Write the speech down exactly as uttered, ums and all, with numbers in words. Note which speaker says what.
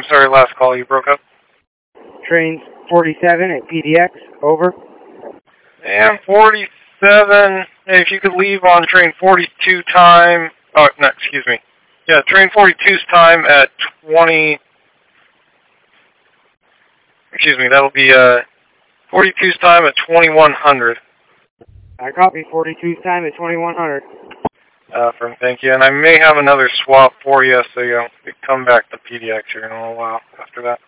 Speaker 1: sorry, last call, you broke up.
Speaker 2: Train forty-seven at P D X, over.
Speaker 1: And forty-seven, if you could leave on train forty-two time, oh, no, excuse me. Yeah, train forty-two's time at twenty, excuse me, that'll be uh, forty-two's time at twenty-one hundred.
Speaker 2: I copy forty-two's time at twenty-one hundred.
Speaker 1: Uh, from, thank you, and I may have another swap for you, so you know, you come back to P D X here in a little while after that.